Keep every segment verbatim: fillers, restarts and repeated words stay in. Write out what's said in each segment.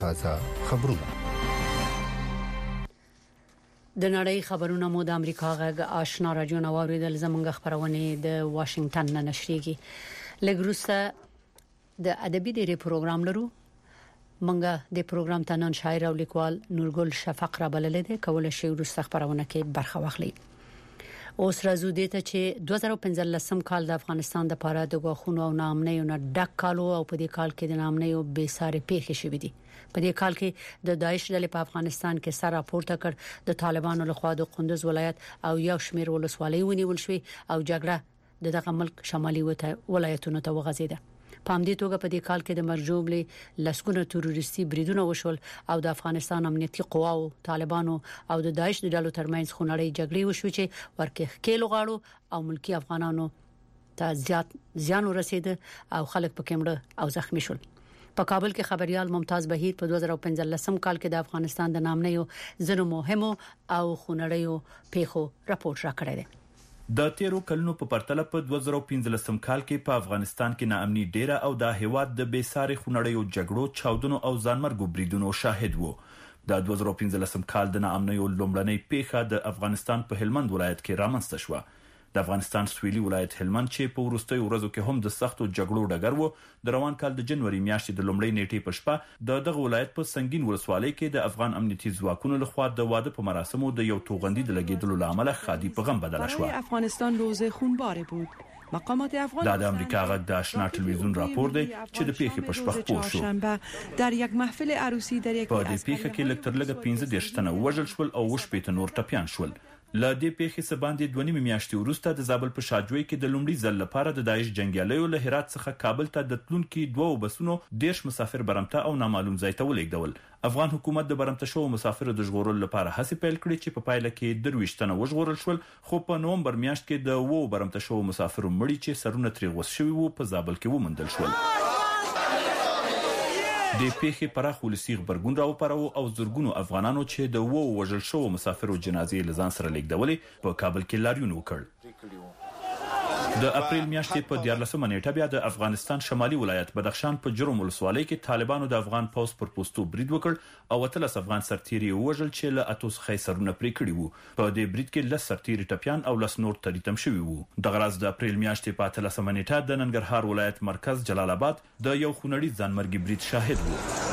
تازه خبرونه د نړۍ خبرونه مو د امریکا غږ آشنا رادیو نواوریدل زمونږ خبرونه د واشنگټن نه نشریږي. لګروسه د ادبي ډیری پروګرام لرو. منګه د پروګرام تنن شاعر او لیکوال نورګل شفق را بللې ده کول شي ورسته خبرونه کې برخه واخلي. اوس راځو د ته چې دوه زره پنځلسم کال د افغانستان د پاره د غوښونو او نامنیو نه ډک کالو او په دې کال کې د نامنیو به ساري پیښې شوې دي. په دې کال کې د داعش ډلې په افغانستان کې سره راپورته کړ د طالبانو لخوا د قندوز ولایت او یو شمېر ولسوالۍ ونیول شوې او جګړه د دغه ملک شمالي ولایتونو ته وغځیده. په همدې توګه په دې کال کې د مرجوبلې لسګونه تروریستي بریدونه وشول او د افغانستان امنیتي قواو طالبانو او د داعش د ډلو ترمنځ خونړۍ جګړې وشوې چې ورکه کېلو غاړو او ملکی افغانانو ته زیات زیان ورسید او خلک پکې مړه او زخمی شول. په کابل کې خبريال ممتاز بهیر په دوه زره پنځلسم کال کې د افغانستان د نامنیو زنو مهمو او خونړیو پیښو راپور را کړی دی. د تیرو کلونو په پرتله په دوه زره پنځلسم کال کې په افغانستان کې ناامني ډیره او د هیواد د بیساري خونړیو جګړو چاودنو او ځانمرګو بریدونو شاهد وو. د دوه زره پنځلسم کال د ناامنیو لومړنۍ پیښه د افغانستان په هلمند ولایت کې رامنځته شوه. د افغانستان سویلي ولایت هلمند چې په وروستیو ورځو کې هم د سختو جګړو ډګر وو د روان کال د جنوري میاشتې د لومړۍ نیټې په شپه د دغه ولایت په سنگین ولسوالۍ کې د افغان امنیتي ځواکونو لخوا د واده په مراسمو د یو توغندي د لګیدلو لامل خادي په غم بدله شوه. افغانستان روز خونبار بود. مقامات افغان د امریکا غږ د آشنا ټلویزیون راپور دی چې د پیښې په شپه خپور شو. در یک محفل عروسی در یک په دې پیښه کې لکټر لګ پنځه دېرش تنه وژل شول او وشپېته نور ټپيان شول. ل دې پیښې سباندې دوه نیمه میاشتې وروسته د زابل په شاجوی کې د لومړي ځل لپاره د داعش جنگیالیو له هرات څخه کابل ته د تلونکو دوه بسونو دیش مسافر برمته او نامعلوم ځای ته ولېږدول. افغان حکومت د برمته شو مسافر د ژغورلو لپاره هڅې پیل کړې چې په پایله کې درویشت تنه وژغورل شول، خو په نومبر میاشت کې د وو برمته شو مسافر مړي چې سرونه ترې غوس شوي وو په زابل کې ومندل شول. د پیښې پراخ ولسی خبرګون راوپارو او زرګونو افغانانو چې د وو وژل شو مسافرو جنازې لزان سره لیږدولې په کابل کې لاریون وکړ. د اپریل میاشتې په دیارلسمه نیټه بیا د افغانستان شمالي ولایت بدخشان په جرم ولسوالۍ کې طالبانو د افغان پوز پر پوسټو برید وکړ او اتلس افغان سرتیري وژل چې له اتوس خیسرونه پرې کړي وو. په دې برید کې لس سرتیري ټپيان او لس نور تریتم شوي وو. د غراز د اپریل میاشتې په اتلسمه نیټه د ننګرهار ولایت مرکز جلال آباد د یو خونړي ځانمرګي برید شاهد وو.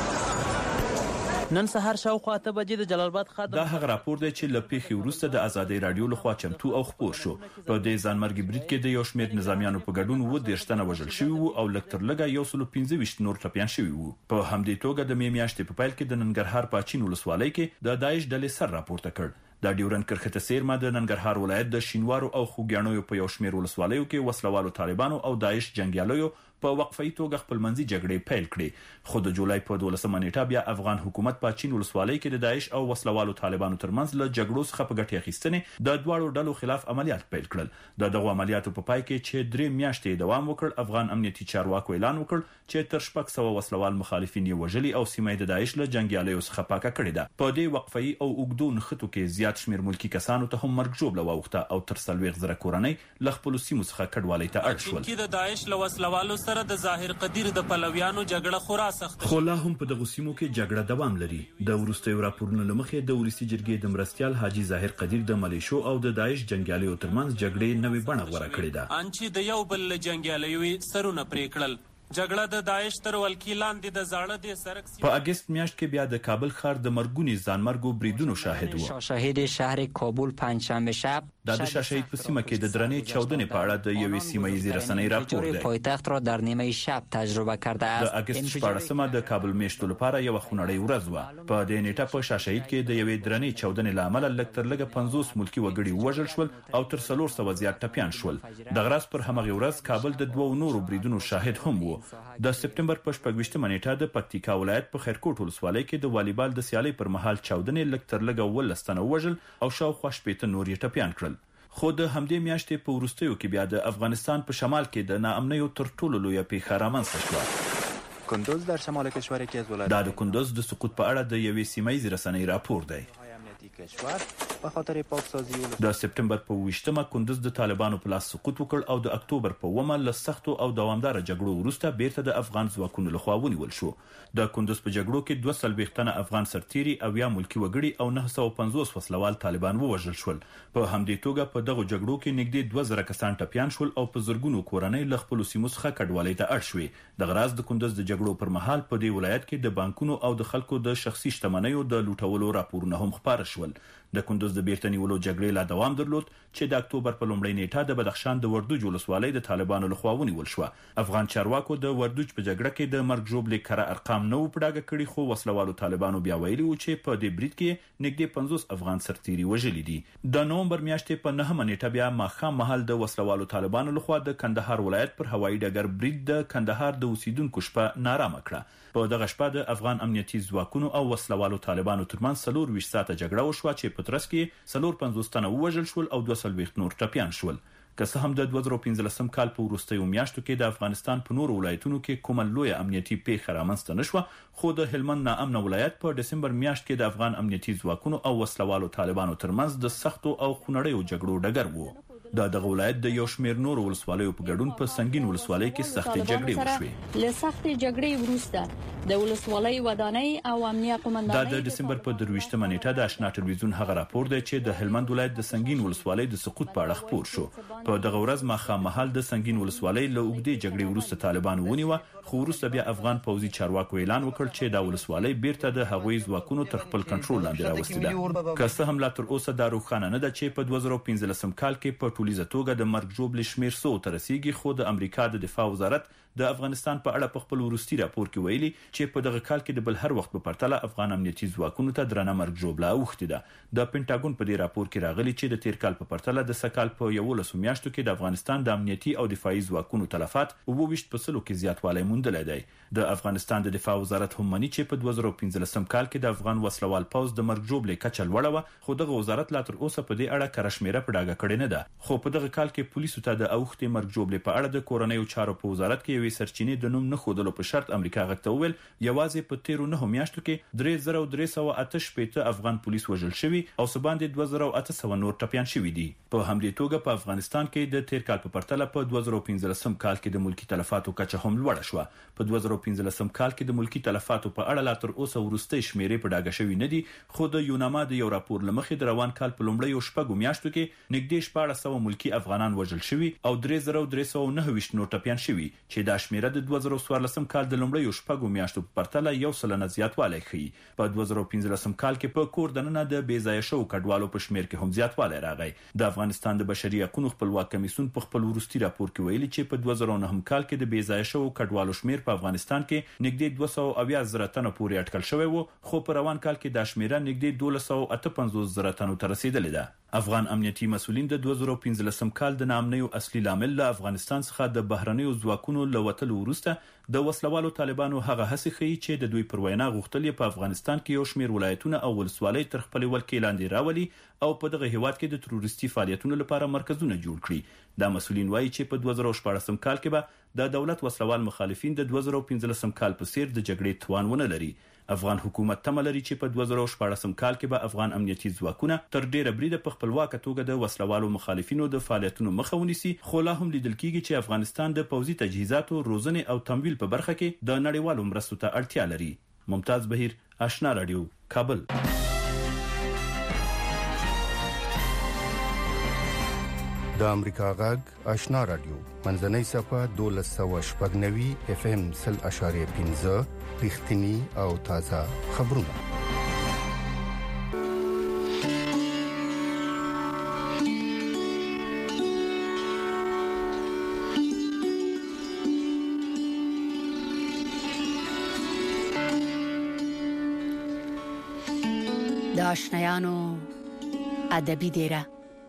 نن سهار شاوخوا اته بجې د جلال آباد خاطر دا هغه راپور دی چې ل پیښې وروسته د ازادي رادیو لخوا چمتو او خبر شو. په دې ځانمرګي برید کې د یو شمېر نظامیانو په ګډون و دیرشتنه وژل شوی وو او لکټر لګا یو سل پنځه ویشت نور ټپيان شوی وو. په همدې توګه د می میاشتې په پایل کې د ننګرهار پاچین ولسوالۍ کې د داعش ډلې سر راپورته کړ. د ډیورن کرخته سیرما د ننګرهار ولایت د شینوارو او خوګیانو په یو شمېر ولسوالیو کې وسلوالو طالبانو او داعش جنگیالیو په وقفي توګه خپلمنځي جګړې پیل کړې. خو د جولای په دولسمه نیټه بیا افغان حکومت په چین ولسوالۍ کې د داعش او وسلوالو طالبانو ترمنځ له جګړو څخه په ګټه اخیستنې د دواړو ډلو خلاف عملیات پیل کړل. د دغه عملیاتو په پای کې چې درې میاشتې دوام وکړ، افغان امنیتي چارواکو اعلان وکړ چې تر شپږ سوه وسلوال مخالفین یې وژلي او سیمه د داعش له جنگیالیو څخه پاکه کړې ده. په دې وقفي او اوګدو نخټو کې زیات شمیر ملکی کسانو ته هم مرګ جوړ لوخته او تر څلوېښت زره کورنۍ له خپل سیمو څخه کډوالۍ ته اړ شول. چې د داعش له وسلوالو سره د ظاهر قدیر د پلویانو جګړه خورا سخت خو لا هم په دغه سیمو کې جګړه دوام لري. د وروستیو راپورونو لمخې د ولسی جرګې د مرستيال حاجی ظاهر قدیر د ملیشو او د داعش جنگیالیو ترمنځ جګړې نوې بڼه غوړه کړې ده. ان چې د یو بل جنگیالیو سرونه پرې کړل. جګړه د داعش تر ولکی لاندې د زاړه د سرک په اگست میاشت کې بیا د کابل ښار د مرګونی ځانمرګو بریدونو شاهد و. شاهد شهر کابل پنجشنبه شب د شاهد په سیمه کې د درنې چاودنې په اړه د یوې سیمه ییزې رسنۍ راپور دی. پایتخت را در نیمه شب تجربه کرده است. د اگست شپاړسمه د کابل میشتو لپاره یو خونړی ورځ و. په دې نیټه په شاهد کې د یوې درنې چاودنې لامل لکټر لګ پنځوس ملکی وګړي وژل شول او تر څلور سوه زیات ټپيان شول. د غراس پر همغه ورځ کابل د دوه نورو بریدونو شاهد هم و. د سپتمبر په شپږویشتمه نیټه د پکتیکا ولایت په خیرکوټ ولسوالۍ کې د والیبال د سیالۍ پر مهال چاودنې لکټر لګ ولستنه وژل او شاوخوا شپېته نور یې ټپيان کړل. خو د همدې میاشتې په وروستیو کې بیا د افغانستان په شمال کې د ناامنیو تر ټولو لویه پیښه رامنځته شوه. کندوز در شمال کشور یکی از ولایات دا د کندوز د سقوط په اړه د یوې سیمه ییزې رسنۍ راپور دی. به خاطر پاکسازی د سپتمبر په ویشتمه کندز د طالبانو په لاس سقوط وکړ او د اکتوبر په اوومه له سختو او دوامدار جګړو وروسته بیرته د افغان ځواکونو لخوا ونیول شو. د کندز په جګړو کې دوه سلويخ تنه افغان سرتيري او یا ملکی وګړي او نه سوه پنځوس وسلوال طالبان ووژل شول. په همدې توګه په دغه جګړو کې نږدې دوه زره کسان ټپيان شول او په زرګونو کورنۍ له خپل سیمو څخه کډوالۍ ته اړ شوې. د غراز د کندز د جګړو پر مهال په دې ولایت کې د بانکونو او د خلکو د شخصي شتمنیو د لوټولو راپورونه هم خبر شول. د کندز د بیرته نیولو جګړې لا دوام درلود چې د اکتوبر په لومړۍ نیټه د بدخشان د وردوج ولسوالۍ د طالبانو لخوا ونیول شو. افغان چارواکو د وردوج په جګړه کې د مرګ ژوبلې کړه ارقام نه وپډاګه کړي، خو وسلوالو طالبانو بیا ویلي و چې په دې برید کې نږدې پنځوس افغان سرتيري وژل دي. د نومبر میاشتې په نهمه نیټه بیا ماخام مهال د وسلوالو طالبانو لخوا د کندهار ولایت پر هوایي ډګر برید د کندهار د اوسیدونکو شپه نارامه کړه. په دغه شپه د افغان امنیتي ځواکونو او وسلوالو طالبانو ترمنځ څلور ویشت ساعته جګړه وشوه چې په ترڅ کې څلور پنځوس تنه ووژل شول او دوه سلويخت نور ټپيان شول. که څه هم د دوه زره پنځلسم کال په وروستیو میاشتو کې د افغانستان په نورو ولایتونو کې کومه لویه امنیتي پیښه رامنځته نشوه، خو د هلمند ناامن ولایت په دسمبر میاشت کې د افغان امنیتي ځواکونو او وسلوالو طالبانو ترمنځ د سختو او خونړیو جګړو ډګر وو. د دغه ولایت د یو شمېر نورو ولسوالیو په ګډون په سنگین ولسوالۍ کې سختې جګړې وشوې. له سختې جګړې وروسته د ولسوالۍ ودانۍ او امنیه قومندانۍ د دسمبر په درویشتمه نیټه د آشنا ټلویزیون هغه راپور دی چې د هلمند ولایت د سنگین ولسوالۍ د سقوط په اړه خبر شو. په دغه ورځ ماخام مهال د سنگین ولسوالۍ له اوږدې جګړې وروسته طالبان ونیوه، خو وروسته بیا افغان پوځي چارواکو اعلان وکړ چې دا ولسوالۍ بیرته د هغوی ځواکونو تر خپل کنټرول لاندې راوستې ده. که څه هم لا تر اوسه دا روښانه نه ده چې په دوه زره پنځلسم کال کې په ټولیزه توګه د مرګ ژوبلې شمیر څو ته رسیږي، خو د امریکا د دفاع وزارت د افغانستان په اړه په خپل وروستي راپور کې ویلي چې په دغه کال کې د بل هر وخت په پرتله افغان امنیتي ځواکونو ته درنه مرګ ژوبله اوښتې ده. د پینټاګون په دې راپور کې راغلي چې د تیر کال په پرتله د سکال په یولسو میاشتو کې د افغانستان د امنیتي او دفاعي ځواکونو تلفات اووه ویشت په سلو کې زیاتوالی موندلی دی. د افغانستان د دفاع وزارت هم مني چې په دوه زره پنځلسم کال کې د افغان وسلوال پوځ د مرګ ژوبلې کچه لوړه وه، خو دغه وزارت لا تر اوسه په دې اړه کره شمیره په ډاګه کړې نه ده. خو په دغه کال کې پولیسو ته د اوښتې مرګ ژوبلې په اړه د کورنیو چارو په وزارت کې یوې سرچینې د نوم نه ښودلو په شرط امریکا غږ ته وویل یوازې په تیرو نهو میاشتو کې درې زره درې سوه اته شپېته افغان پولیس وژل شوي او څه باندې دوه زره اته سوه نور ټپیان شوي دي. په همدې توګه په افغانستان کې د تیر کال په پرتله په دوه زره پنځلسم کال کې د ملکی تلفاتو کچه هم لوړه شوه. په دوه زره پنځلسم کال کې د ملکی تلفاتو په اړه لا تر اوسه وروستۍ شمیرې په ډاګه شوي نه دي، خو د یوناما د یو راپور له مخې د روان کال په لومړیو شپږو میاشتو کې نږدې شپاړس سوه ملکی افغانان وژل شوي او درې زره درې سوه نهه ویشت نور ټپیان شوي، چې دا شمیره د دوه زره څوارلسم کال د لومړیو شپږو میاشتو په پرتله یو سلنه زیاتوالی ښیي. په دوه زره پنځلسم کال کې په کور دننه د بې ځایه شوو کډوالو په شمیر کې هم زیاتوالی راغی. د افغانستان د بشري حقوقو خپلواک کمیسیون په خپل وروستي راپور کې ویلي چې په دوه زره نهم کال کې د بې ځایه شوو کډوالو شمیر په افغانستان کې نږدې دوه سوه اویا زره تنو پورې اټکل شوی و، خو په روان کال کې دا شمیره نږدې دولس سوه اته پنځوس زره تنو ته رسیدلې ده. افغان امنیتي مسؤلین د دوه زره پنځلسم کال د ناامنیو اصلي لامل له افغانستان څخه د بهرنیو ځواکونو له وتلو وروسته د وسلوالو طالبانو هغه هڅې ښیي چې د دوی پر وینا غوښتل یې په افغانستان کې یو شمېر ولایتونه او ولسوالۍ تر خپلې ولکې لاندې راولي او په دغه هیواد کې د تروریستي فعالیتونو لپاره مرکزونه جوړ کړي. دا مسؤلین وایي چې په دوه زره شپاړسم کال کې به د دولت وسلوال مخالفین د دوه زره پنځلسم کال په څیر د جګړې توان ونه لري. افغان حکومت تمه لري چې په دوه زره شپاړسم کال کې به افغان امنیتي ځواکونه تر ډیره بریده په خپلواکه توګه د وسلوالو مخالفینو د فعالیتونو مخه ونیسي، خو لا هم لیدل کېږي چې افغانستان د پوځي تجهیزاتو، روزنې او تمویل په برخه کې د نړیوالو مرستو ته اړتیا لري. ممتاز بهیر، آشنا رادیو، کابل. د امریکا غږ آشنا رادیو منځنۍ صفه دولس سوه شپږ نوي اف ام سل اشاریه پنځه رښتینی او تازه خبرونه. د آشنایانو ادبي دیره.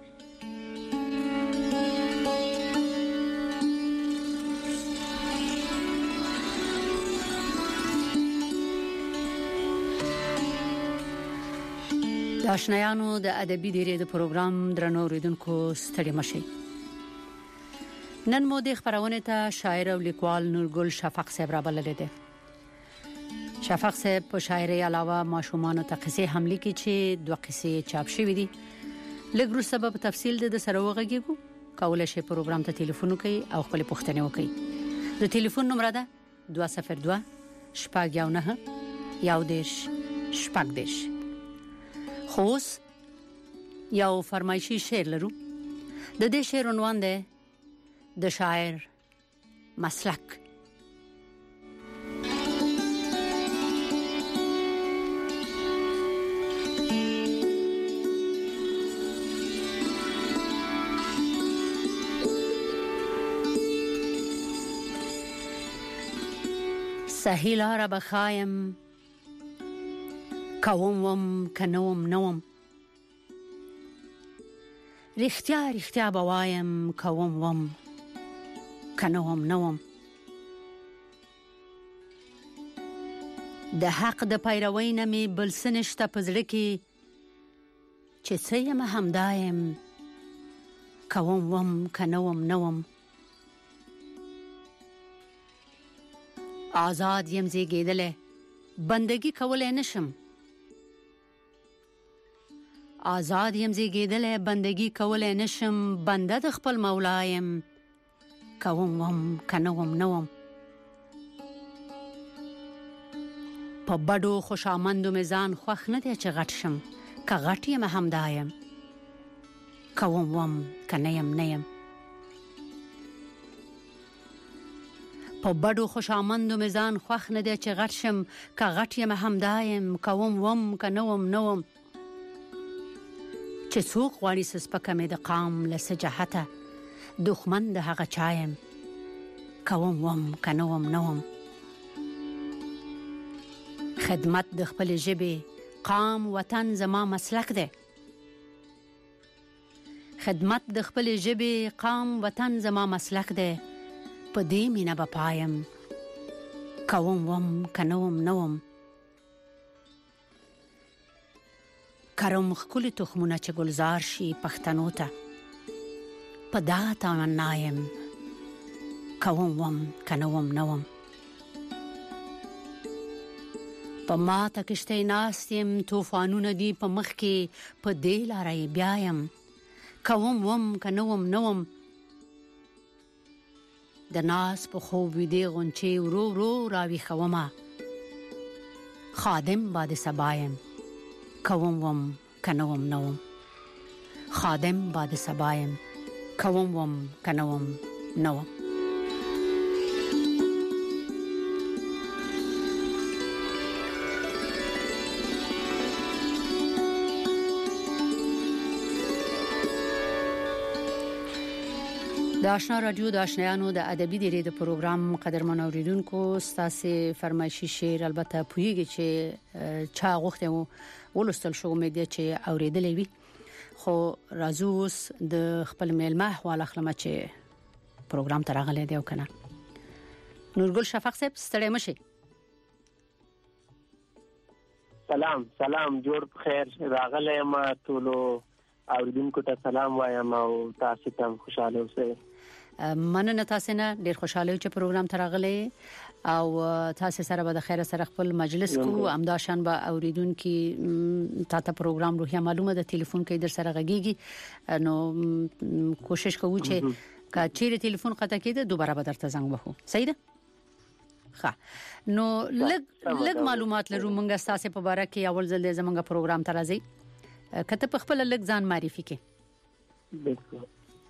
د آشنایانو د ادبي دیره د پروګرام درنو اوریدونکو ستړي مشي. نن مو د خبرونه ته شاعر او لیکوال نورګل شفق صاحب را بلل دي. شفق صاحب په شاعري علاوه ماشومان ته قصې هم لیکي چې دوه قصې چاپ شوې دي. لږ سبب تفصیل د سره وغږیږو. کولای شئ پروګرام ته ټلیفون وکړئ او خپل پوښتنه وکړئ. د ټلیفون نمبر ده دوه صفر دوه شپږ یو نه یو دیش شپږ دیش. خوس یو فرمایشي شعر لرو. د دې شعر عنوان ده د شاعر مسلک. صحیح لاره بخایم کوم وم کنوم نوم رښتیا رښتیا بوایم کوم وم کنوم نوم د حق د پیروي نه می بل سنشته پزړه کې چې څه یم همدایم کوم وم کنوم نوم آزاد یم زیږیدلې بندگی کولای نشم آزاد یم زیږیدلې بندگی کولای نشم بنده د خپل مولایم کوم وم کنوم نوم په بډو خوشامندو میزان خوښ نه دی چې غټ شم که غټ یم همدایم کوم وم کنیم نیم په بډو خوشامندو میزان خوښ نه دی چې غټ شم که غټ یم همدایم کوم وم کنوم نوم چې څوک غواړي سپکه مې د قام لسه جهته دښمن د هغه چایم کوم وم کنوم نوم خدمت د خپل ژبې قام وطن زما مسلک دی خدمت د خپل ژبې قام وطن زما مسلک دی په دې مینا بپایم کوم وم کنوم نوم کرم خکل تخمونه چې گلزار شي پښتنو ته په دا تمنایم کوم وم کنوم نوم په ما تکشته ناستیم طوفانونه دی په مخ کې په دې لارې بیایم کوم وم کنوم نوم د ناس په خوب ویدی غونچې ورو ورو راوي خوما خادم باد سبایم کوم وم کنوم نوم خادم باد سبایم کوم وم کنوم نوم د آشنا رادیو د آشنایانو د ادبي دیری د پروګرام قدرمن اوریدونکو ستاسو فرمایشي شعر البته پویږي چې چا غوښته وو ولستل شو مې دي چې اوریدلې وي خو راځو اوس د خپل میلمه حواله خلم چې پروګرام ته راغلي دی او کنه نورګل شفق صاحب ستړي مشي سلام سلام جوړ خیر راغله ما ټولو اوریدونکو ته سلام وایم او تاسو ته خوشاله اوسئ مننه تاسو نه ډیر خوشاله چې پروګرام ته راغلي او تاسو سره به د خیر سره خپل مجلس کو امداشان به اوریدونکو تاسو پروګرام روحیه معلومه د ټلیفون کې در سره غږیږي نو کوشش کوو چې کا چیرې ټلیفون قطع کېده دوباره به درته زنګ وهو صحیح ده ښه نو لږ لږ معلومات لرو مونږه تاسو په اړه کې اول ځل زمونږ پروګرام ته راځي کته په خپل لږ ځان معرفي کې بالکل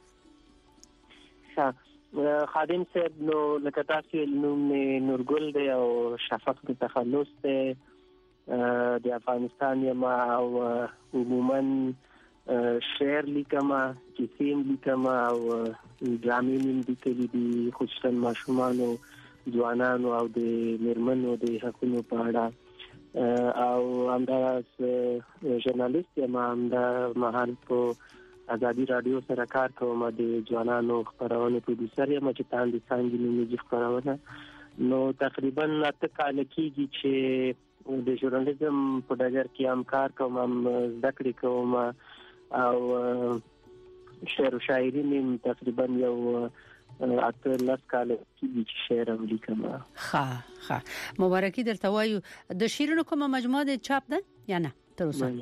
خادم صاحب نو لکه تاسو نوم نورګل دی او شفق د تخلص دی د افغانستان یم او عموما شعر لیکم کیسې لیکم او ډرامې هم لیکلې دي خصوصا ماشومان او ځوانانو او د میرمنو د حقوقو په اړه او همدارس ژورنالیست یم همدا مهال په ازادي رادیو سره کار کوم د ځوانانو خبرونه پروډوسر یم چې تاندې څنګه نیمه خبرونه نو تقریبا اته کال کېږي چې د ژورنالیزم په ډګر کې هم کار کوم هم زده کړې کوم او شعر او شاعري مې تقریبا یو اته لاس کال کې چې شعر هم لیکم. ها ها مبارکي درته وایو. د شیرونو کومه مجموعه د چاپ ده یا نه تر اوسه؟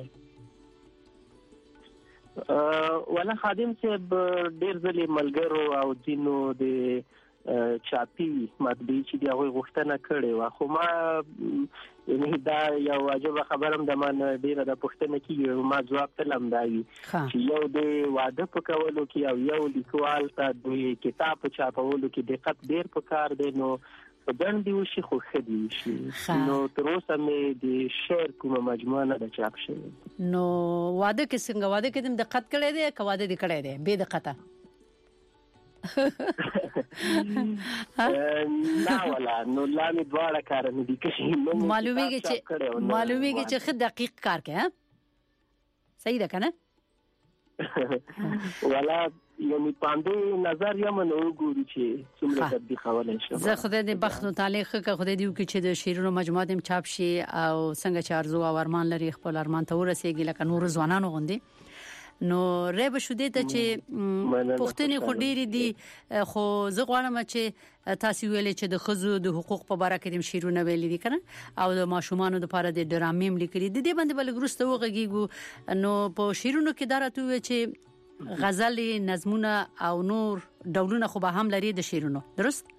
ولا خادم صاحب ډیر ځلې ملګرو او دینو د چاپی مطبوعي چې دی هغه غوښتنه کړې و، خو ما یعنی دا یو واجب خبرم د من ډیره د پښتنه کې ما جواب تلم دی چې یو د واده په کولو کې او یو لیکوال ته د کتاب په چاپولو کې دقت ډیر پکار دی. نو په ګڼ دی وشي خو خدي شي. نو تر اوسه مې د شعر کومه مجموعه نه د چاپ شوی. نو واده کې څنګه واده کې د دقت کړی دی که واده دې کړی دی بے دقته؟ نه ولا نو لامي دواړه کار نه دي کوي. معلومیږي چې معلومیږي چې خد دقیق کار کوي. ها صحیح ده کنه؟ ولا یعنی پاندې نظر یم نو ګوري چې څومره تدبیر خولای شي. زه خدای دې بخت او تعالی خو خدای دې وکړي چې د شیرونو مجموعه دې چاپ شي او څنګه چې ارزو او ارمان لري خپل ارمان ته ورسیږي لکه نور ځوانانو غوندي. نو ریب شوده ته چې پښتني خو ډېری دي، خو زه غواړم چې تاسو ویلې چې د خزو د حقوق په اړه کې د شیرونه ویلې دي کنه او د ماشومان لپاره د ډرامې لیکلي دي. د باندې بل ګروسته وغږیږو. نو په شیرونو کې درته وی چې غزل، نظمونه او نور ډولونه خو به هم لري د شیرونو، درست؟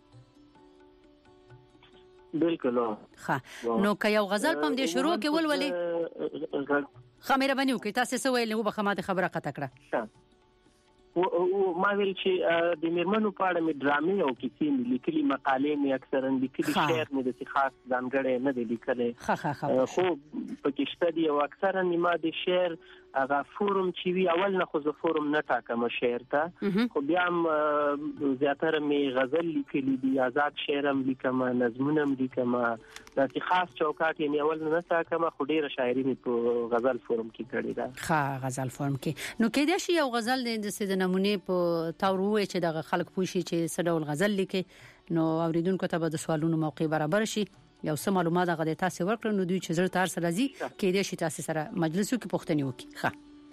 بالکل. ها نو که یو غزل پم دې شروع کې ولولې خمیره بنیو کې تاسو څه ویل نو به خماته خبره قطع کړه. او ما ویل چې د میرمنو په اړه مې ډرامې او کیسې لیکلي، مقالې مې اکثرا لیکلي، شعر مې د خاص ځانګړی نه دی لیکلی. خو په کې شته دی او اکثرا ما د شعر هغه فورم چې وی اول نه خو زه فورم نه ټاکم شعر ته، خو بیا هم زیاتره مې غزل لیکلي دي، آزاد شعر هم لیکم، نظمونه هم لیکم. داسې خاص چوکاټ یې اول نه ټاکم، خو ډیره شاعري مې په غزل فورم کې کړې ده. ښه غزل فورم کې. نو کې دا شی یو غزل د سید نمونه په تاوروي چې د خلک پوښي چې څه ډول غزل لیکي، نو اوریدونکو ته به د سوالونو موقع برابر شي. یو څه معلومات هغه د تاسو ورکړو نو دوی چې زړه تار سره راځي کې دې شي تاسو سره مجلس کې پوښتنه وکړي. ښه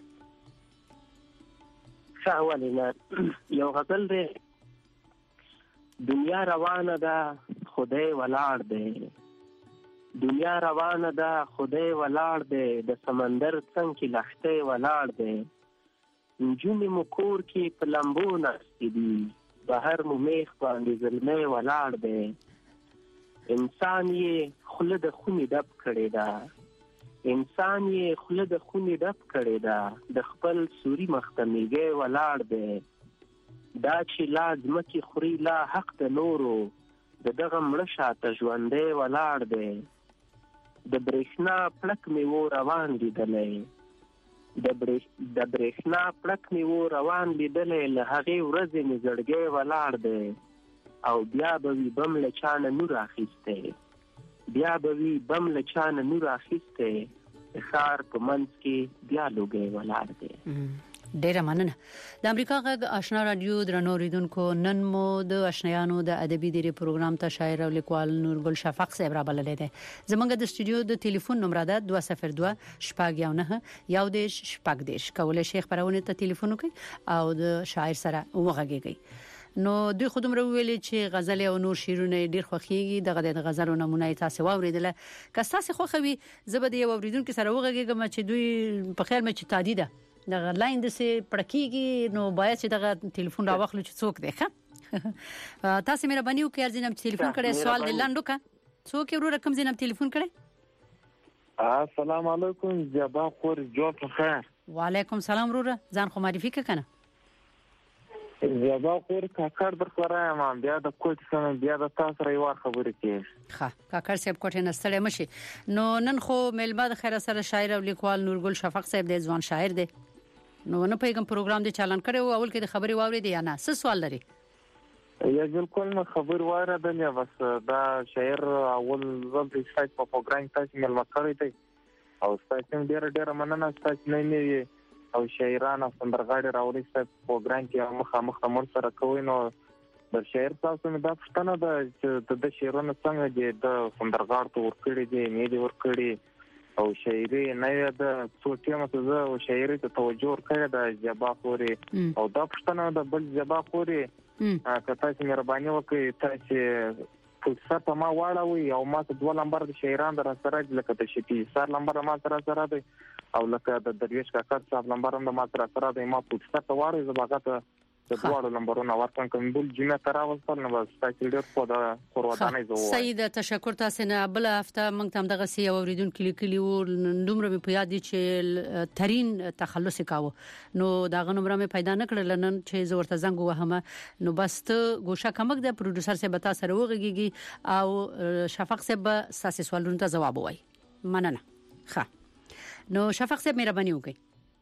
ښه ولې یو غزل دی. دنیا روانه ده خدای ولاړ دی، دنیا روانه ده خدای ولاړ دی، د سمندر څنګ کې لښتې ولاړ دی، نجومې مو کور کې په لمبو ناستې دي، بهر مو میخ باندې زلمۍ ولاړ دی، انسان یې خوله د خونې ډب کړې ده، انسان یې خوله د خونې ډب کړې ده، د خپل سوري مخ ته میږی ولاړ دی، دا چې لا ځمکې خوري لا حق د نورو، د دغه مړه شاته ژوندی ولاړ دی، د برېښنا پړک مې و روان لیدلی، د برېښنا پړک مې و روان لیدلی، له هغې ورځې مې زړګی ولاړ دی، او بیا به وي بم له چانه نور اخیستی، بیا به وي بم له چانه نور اخیستی، د ښار په منځ کې بیا لوګی ولاړ دی. ډیره مننه. د امریکا غږ آشنا رادیو درنو اوریدونکو، نن مو د آشنایانو د ادبي ډیری پروګرام ته شاعر او لیکوال نورګل شفق صاحب را بللې ده. زمونږ د استودیو د ټلیفون نمبر ده دوه صفر دوه شپږ یو نه یو دیش شپږ دیش. کولای شي خبرونه ته ټلیفون وکړي او د شاعر سره وغږیږي. نو دوی خودم رو ویلي چې غزل او نور شعرونه ډیر خوخيږي. دغه د غزل نمونه تاسو واوریدله، که تاسو خوخوي زبده یو اوریدونکو سره وغږیږم چې دوی په خیال مې چې تعدیده دغه لاین د سي پړکیږي، نو باید چې دغه ټلیفون راوخلو چې څوک دی. ښه تاسو مې ربانیو کې ارزینم چې ټلیفون کړي سوال د لاندو کا څوک ورو رقم زینم ټلیفون کړي. السلام علیکم جبا خور جوړ په خیر. وعلیکم السلام وروره، ځان خو معرفي کنه. جبا خور کاکړ در خبره ما بیا د کوټ سم بیا د تاسو سره یو خبره کې. ښه کاکړ صاحب کوټه نستړی مشي. نو نن خو ملمه د خیر سره شاعر او لیکوال نورګل شفق صاحب د ځوان شاعر دی. نو نه پیغام پروګرام دی چالان کړو، اول کې د خبري واوري دی یا نه څه سوال لري؟ یا بالکل ما خبر واره دنیا بس دا شاعر اول ځل د سایت په پروګرام تاسو ملمه کړی دی او تاسو ډیر ډیر مننه تاسو نه نیوي او شاعران او سندرغاړي راوړي چې پروګرام کې مخه مخه مون سره کوي. نو د شاعر تاسو نه دا پښتنه ده چې د شاعرانو څنګه دي د سندرغاړ ته ورکړي دي نه دي ورکړي او شاعري نه ده څوټه مته زه او شاعري ته توجه ورکړي د جبا خوري او دا پښتنه د بل جبا خوري که تاسو مهرباني وکړئ تاسو فرصت ما واړوي او ما ته دوه نمبر د شاعران در سره لکه د شپې سر نمبر ما سره سره دی او لکه د درویش کاکا صاحب نمبر هم ما سره سره دی ما فرصت واړوي زباغه د دوه نمبرونو ورکړم کوم بل جمعه تراوستل نو تاسو ډیر په دا قربانای زو سید تشکر تاسو نه بل هفته موږ تم دغه سی اوریدون کلی کلی و دومره په یاد دي چې ترين تخلص کاوه نو داغه نمبر مې پیدا نکړل نن چې زورته زنګ وهمه نو بس ته ګوشه کمک د پروډوسر سره بتا سره وغږیږي او شفق سره ساسي سوالونو ته جواب وای مننه ښه نو شفق سره مهرباني وکړئ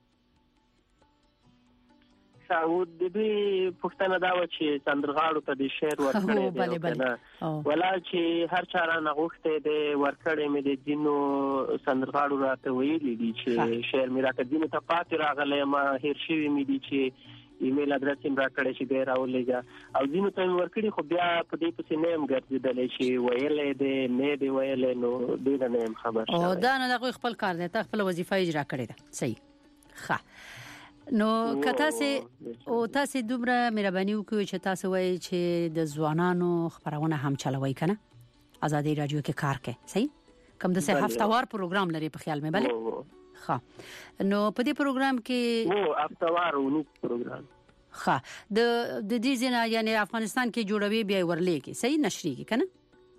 او د دې پښتنه دا و چې سندرغاړو ته د شعر ورکړې دی ولا چې هر چا را نغښته د ورکړې مې د دینو سندرغاړو راته ویلي دي چې شعر مې راته دینو ته پاتې راغلی ما هیر شوی مې دي چې ایمیل ادرس یې راکړی چې دی راولېږه او دینو ته مې ورکړي خو بیا په دې پسې نه یم ګرځېدلی چې ویلی دی نه دی ویلی نو دې نه یم خبر شوی او دا نه د خپل کار دی ته خپل وظیفه اجرا کړې ده صحیح ښه نو کته سه او تاسو دومره مهرباني وکړئ چې تاسو وایي چې د ځوانانو خبرونه هم چلوي کنه آزادي رادیو کې کار کوي صحیح کوم د سه هفتوار پروګرام لري په خیال مې bale ښه نو په دې پروګرام کې او هفتوار ونی پروګرام ښه د د دې ځنه یعنی افغانستان کې جوړوي بیا ورلې کې صحیح نشري کې کنه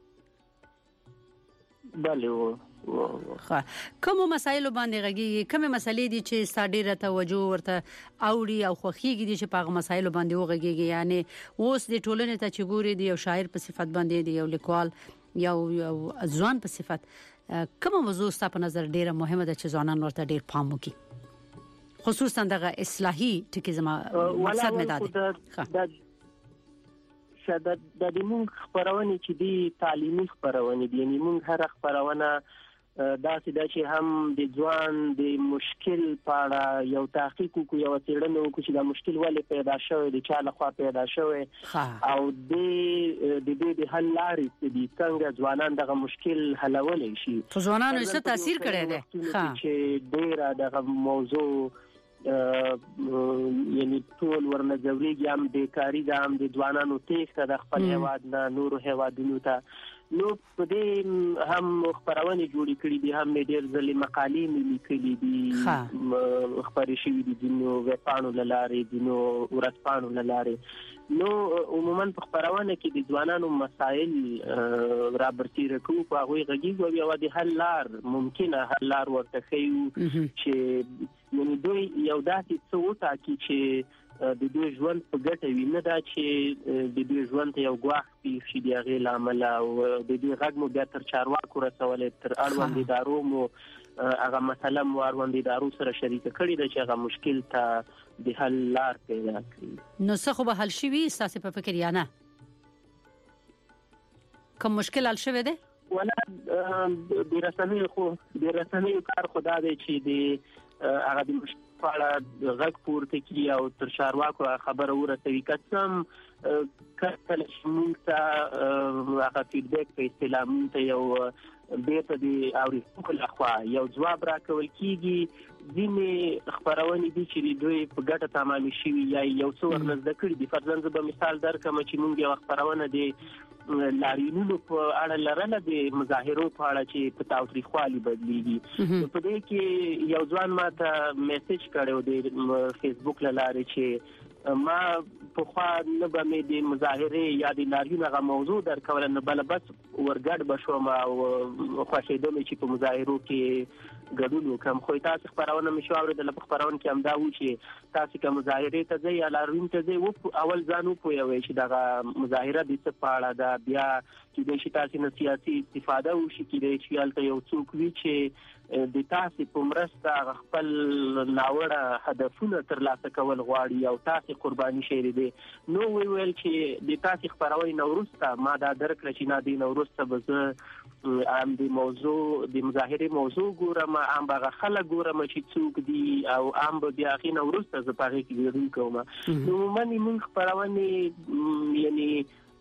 bale ښه کوم مسایل باندې غږیږي کوم مسلې دي چې ستاسو توجه ورته اوړي او خوخيږي دي چې په مسایل باندې وغږیږي یعنی اوس د ټولنې ته چې ګوري دی یو شاعر په صفت باندې دی یو لیکوال یو ځوان په صفت کوم موضوع ستاسو په نظر ډیره مهمه ده چې ځوانان ورته ډیر پام وکړي خصوصا دغه اصلاحي ټکی زما مقصد مې ده شاید د دې موږ خبرونه چې دی تعلیمي خبرونه دي یعنی موږ هر خبرونه دا چې چې هم د ځوان د مشکل په اړه یو تحقیق کوو یو څېړنه وکړو چې دا مشکل ولې پیدا شوی دی چا لخوا پیدا شوی او د د دې د حل لارې چې څنګه ځوانان دغه مشکل حلولای شي ځوانانو څه تاثیر کړی دی چې ډیره دغه موضوع یعنی ټول ورنځوريږي هم د کاری د هم د ځوانانو تېښته د خپل هیواد نه نور هیوادونو ته نو په دې هم خبرونه جوړې کړې دي هم ډېر ځلې مقالې مې لیکلې دي خبرې شوې دي د نو وپانو لارې د نو ورځپانو لارې نو عموما په خبرونه کې د ځوانانو مسائل را برسېره کوو په هغه غږیږي او یو د حل لار ممکنه حل لار ورته ښیو چې یعنی دوی یو داسې څه وټاکي چې د دې ژوند په ګټه وي نه دا چې د دې ژوند یو ګواښ پیښ شي د هغې له امله او د دې غږ مو بیا تر چارواکو رسولی تر اړوند ادارو مو هغه مسله مو اړوند ادارو سره شریکه کړې ده چې هغه مشکل ته د حل لار پیدا کړي نو څه خو به حل شوي ستاسې په فکر یا نه کوم مشکل حل شوی دی ولا د رسنیو خو د رسنیو کار خو دا دی چې د هغه د مشکل په اړه غږ پورته کړي او تر چارواکو خبره ورسوي قسم کله چې موږ ته هغه فیډبیک په اصطلاح موږ ته یو بیرته د اورېدونکو لخوا یو ځواب راکول کېږي ځینې خبرونه دي چې دوی په ګټه تمامې شوي یا یو څه ورنزده کړي دي فرضاً زه به مثال درکړم چې موږ یو خبرونه دي لاریونونو په اړه لرله د مظاهرو په اړه چې په تاوتریخوالي بدلیږي په دې کې یو ځوان ماته میسج کړو د فیسبوک له لارې چې ما په خوا نه به مې د مظاهرې یا د لاریون هغه موضوع درکوله نه بله بس ورګډ به شوم او خوښېدم چې په مظاهرو کې ګډون وکړم خو تاسو خبرونه مې شو اورېدله په خبرونه کې همدا وو چې تاسو که مظاهرې ته ځئ یا لاریون ته ځئ اول ځان وپوهوئ چې دغه مظاهره د څه په اړه ده بیا کېدای شي تاسې نه سیاسي استفاده وشي کېدای شي هلته یو څوک وي چې د تاسې په مرسته هغه خپل ناوړه هدفونه ترلاسه کول غواړي او تاسې قرباني شوي دي نو وی ویل چې د تاسې خپرونې نه وروسته ما دا درک کړه چې نه دې نه وروسته به زه هم د موضوع د مظاهرې موضوع ګورم هم به هغه خلک ګورم چې څوک دي او هم به بیا هغې نه وروسته زه په هغې کې ګډون کوم نو عموما موږ خپرونې یعنې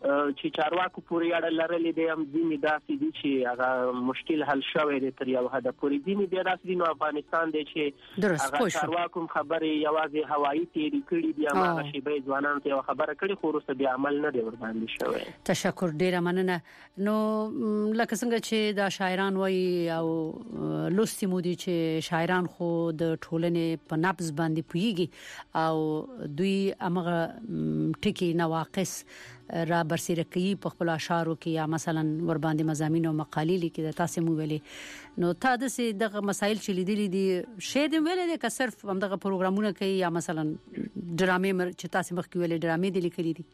چې چارواکو پورې اړه لرلې د هم ځینې داسې دي چې هغه مشکل حل شوی دی تر یو حد پورې. ځینې بیا داسې دي نو افغانستان دی چې هغه چارواکو خبرې یوازې هوایي تیری کړي دي، هغه شیبه ځوانانو ته یو خبره کړي خو وروسته بیا عمل نه دی ورباندې شوی. تشکر، ډیره مننه. نو لکه څنګه چې دا شاعران وایي او لوستي مو دي چې شاعران خو د ټولنې په نبض باندې پوهیږي او دوی هغه ټکی نواقص را برسېره کوي په خپل اشعارو کې یا مثلا ور باندې مضامین او مقالې لیکي. د تاسو مو ویلي نو تا د سي دغه مسایل چې لیدلې دي شه دې ویلې د صرف هم دغه پروګرامونه کوي یا مثلا ډرامې چې تاسو مخکې ویلې ډرامې دي لیکلې دي؟